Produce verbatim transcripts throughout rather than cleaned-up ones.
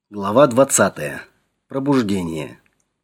Глава двадцатая. Пробуждение.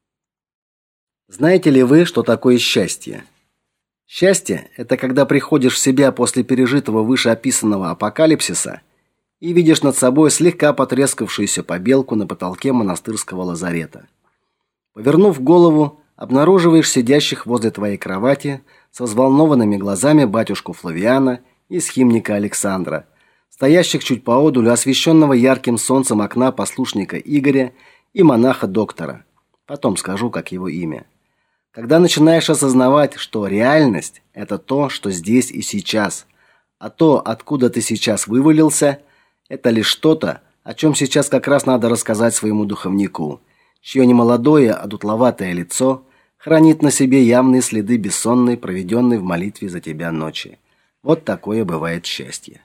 Знаете ли вы, что такое счастье? Счастье это когда приходишь в себя после пережитого вышеописанного апокалипсиса и видишь над собой слегка потрескавшуюся побелку на потолке монастырского лазарета. Повернув голову, обнаруживаешь сидящих возле твоей кровати со взволнованными глазами батюшку Флавиана и схимника Александра, стоящих чуть поодаль освещенного ярким солнцем окна послушника Игоря и монаха-доктора. Потом скажу, как его имя. Когда начинаешь осознавать, что реальность это то, что здесь и сейчас, а то, откуда ты сейчас вывалился, это лишь что-то, о чем сейчас как раз надо рассказать своему духовнику, чье немолодое, одутловатое лицо хранит на себе явные следы бессонной, проведенной в молитве за тебя ночи. Вот такое бывает счастье.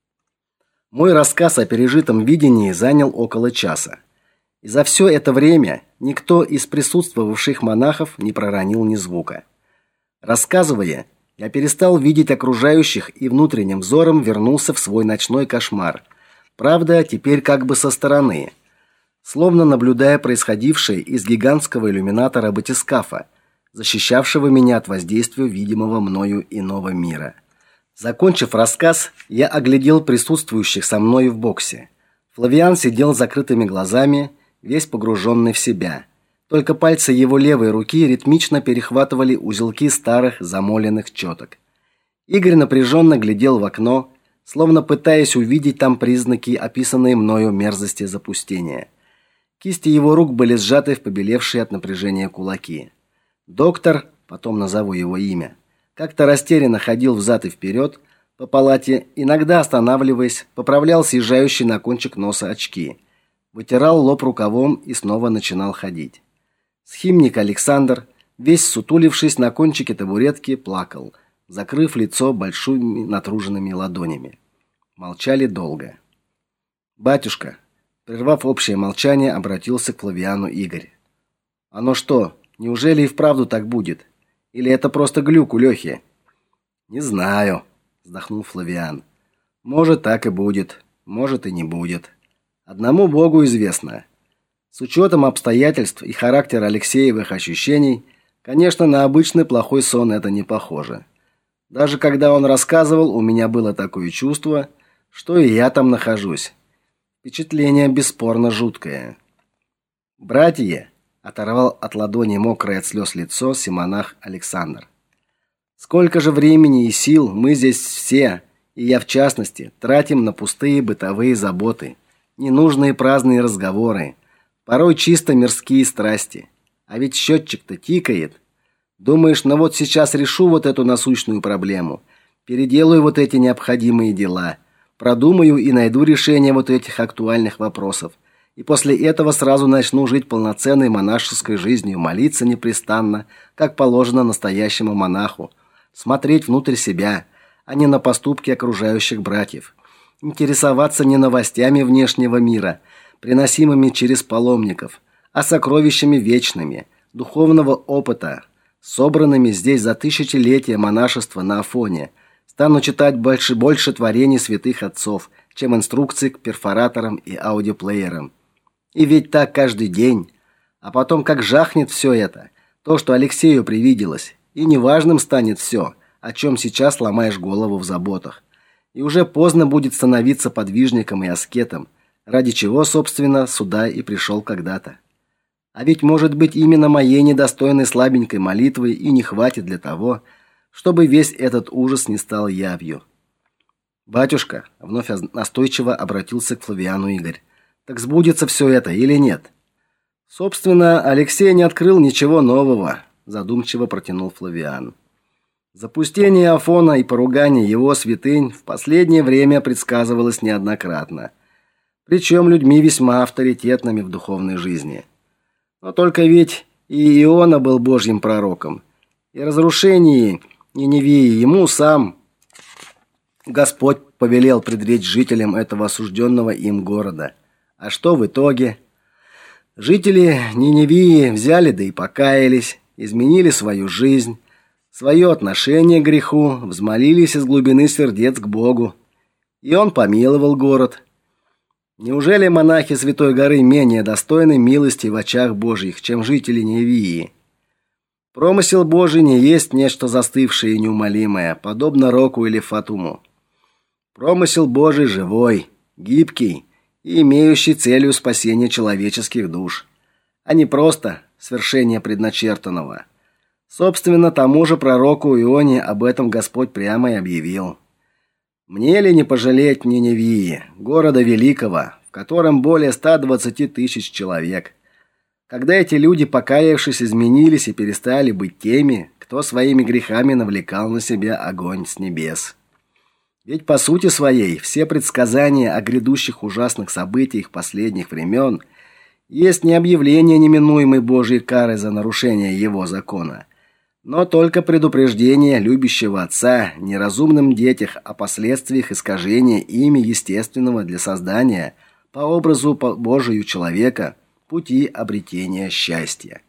Мой рассказ о пережитом видении занял около часа. И за все это время никто из присутствовавших монахов не проронил ни звука. Рассказывая, я перестал видеть окружающих и внутренним взором вернулся в свой ночной кошмар. Правда, теперь как бы со стороны, словно наблюдая происходившее из гигантского иллюминатора батискафа, защищавшего меня от воздействия видимого мною иного мира. Закончив рассказ, я оглядел присутствующих со мной в боксе. Флавиан сидел с закрытыми глазами, весь погруженный в себя. Только пальцы его левой руки ритмично перехватывали узелки старых замоленных четок. Игорь напряженно глядел в окно, словно пытаясь увидеть там признаки описанной мною мерзости запустения. Кисти его рук были сжаты в побелевшие от напряжения кулаки. Доктор, потом назову его имя, как-то растерянно ходил взад и вперед по палате, иногда останавливаясь, поправлял съезжающие на кончик носа очки, вытирал лоб рукавом и снова начинал ходить. Схимник Александр, весь сутулившись на кончике табуретки, плакал, закрыв лицо большими натруженными ладонями. Молчали долго. Батюшка, прервав общее молчание, обратился к Флавиану Игорь. Оно что, неужели и вправду так будет? Или это просто глюк у Лёхи? Не знаю, вздохнул Флавиан. Может, так и будет, может и не будет. Одному Богу известно. С учетом обстоятельств и характера Алексеевых ощущений, конечно, на обычный плохой сон это не похоже. Даже когда он рассказывал, у меня было такое чувство, что и я там нахожусь. Впечатление бесспорно жуткое. Братья, оторвал от ладони мокрое от слез лицо симонах Александр. Сколько же времени и сил мы здесь все, и я в частности, тратим на пустые бытовые заботы, ненужные праздные разговоры, порой чисто мирские страсти. А ведь счетчик-то тикает. Думаешь, ну вот сейчас решу вот эту насущную проблему, переделаю вот эти необходимые дела, продумаю и найду решение вот этих актуальных вопросов. И после этого сразу начну жить полноценной монашеской жизнью, молиться непрестанно, как положено настоящему монаху, смотреть внутрь себя, а не на поступки окружающих братьев, интересоваться не новостями внешнего мира, приносимыми через паломников, а сокровищами вечными, духовного опыта, собранными здесь за тысячелетия монашества на Афоне. Стану читать больше больше творений святых отцов, чем инструкций к перфораторам и аудиоплеерам. И ведь так каждый день, а потом как жахнет все это, то, что Алексею привиделось, и неважным станет все, о чем сейчас ломаешь голову в заботах. И уже поздно будет становиться подвижником и аскетом, ради чего, собственно, сюда и пришел когда-то. А ведь, может быть, именно моей недостойной слабенькой молитвы и не хватит для того, чтобы весь этот ужас не стал явью. Батюшка, вновь настойчиво обратился к Флавиану Игорь. Так сбудется все это или нет? Собственно, Алексей не открыл ничего нового, задумчиво протянул Флавиан. Запустение Афона и поругание его святынь в последнее время предсказывалось неоднократно, причем людьми весьма авторитетными в духовной жизни. Но только ведь и Иона был Божьим пророком, и разрушение Ниневии ему сам Господь повелел предречь жителям этого осужденного им города. А что в итоге? Жители Ниневии взяли да и покаялись, изменили свою жизнь, свое отношение к греху, взмолились из глубины сердец к Богу, и он помиловал город. Неужели монахи Святой горы менее достойны милости в очах Божьих, чем жители Невии? Промысел Божий не есть нечто застывшее и неумолимое, подобно Року или Фатуму. Промысел Божий живой, гибкий и имеющий целью спасение человеческих душ, а не просто свершение предначертанного. Собственно, тому же пророку Ионе об этом Господь прямо и объявил. «Мне ли не пожалеть Ниневии, города великого, в котором более ста двадцати тысяч человек?» Когда эти люди, покаявшись, изменились и перестали быть теми, кто своими грехами навлекал на себя огонь с небес. Ведь по сути своей все предсказания о грядущих ужасных событиях последних времен есть не объявление неминуемой Божьей кары за нарушение его закона, но только предупреждение любящего Отца неразумным детях о последствиях искажения ими естественного для создания по образу Божию человека пути обретения счастья.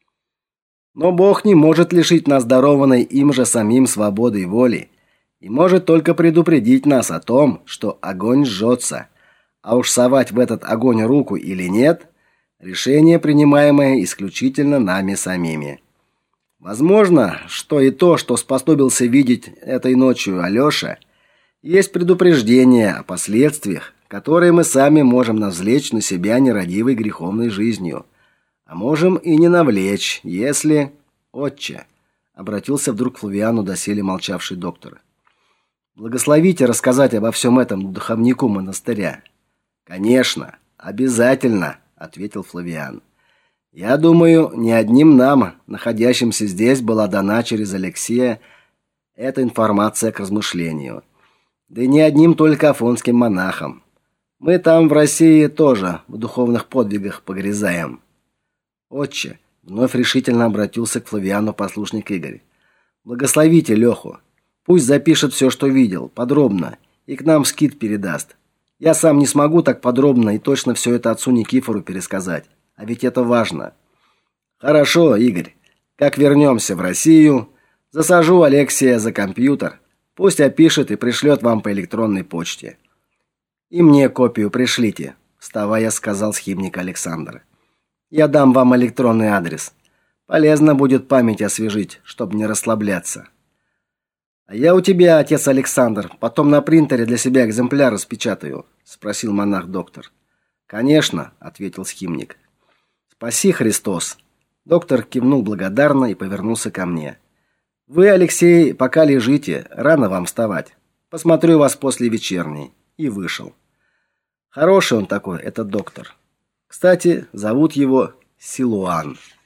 Но Бог не может лишить нас дарованной им же самим свободы воли и может только предупредить нас о том, что огонь жжется, а уж совать в этот огонь руку или нет – решение, принимаемое исключительно нами самими. Возможно, что и то, что способился видеть этой ночью Алёша, есть предупреждение о последствиях, которые мы сами можем навлечь на себя нерадивой греховной жизнью, а можем и не навлечь, если... Отче, обратился вдруг к Флавиану доселе молчавший доктор. Благословите рассказать обо всем этом духовнику монастыря. Конечно, обязательно, ответил Флавиан. Я думаю, не одним нам, находящимся здесь, была дана через Алексея эта информация к размышлению. Да и не одним только афонским монахам. Мы там в России тоже в духовных подвигах погрязаем. Отче, вновь решительно обратился к Флавиану послушник Игорь. Благословите Леху. Пусть запишет все, что видел, подробно, и к нам скит передаст. Я сам не смогу так подробно и точно все это отцу Никифору пересказать, а ведь это важно. Хорошо, Игорь. Как вернемся в Россию, засажу Алексея за компьютер. Пусть опишет и пришлет вам по электронной почте. И мне копию пришлите, вставая, сказал схимник Александр. Я дам вам электронный адрес. Полезно будет память освежить, чтобы не расслабляться. А я у тебя, отец Александр, потом на принтере для себя экземпляр распечатаю, спросил монах-доктор. Конечно, ответил схимник. Спаси Христос. Доктор кивнул благодарно и повернулся ко мне. Вы, Алексей, пока лежите, рано вам вставать. Посмотрю вас после вечерней. И вышел. Хороший он такой, этот доктор. Кстати, зовут его Силуан.